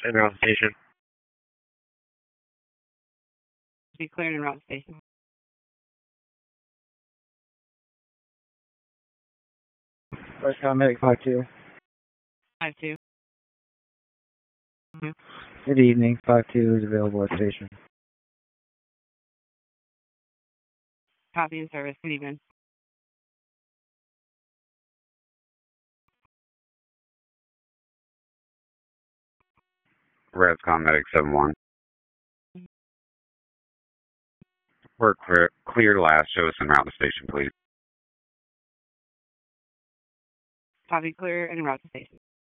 en route to station. Be cleared en route to station. First Medic 5-2. 5-2. Good evening. 5-2 is available at station. Copy and service. Good evening. Rescom Medic 7-1. We're clear last. Show us en route to station, please. Copy, clear en route to station.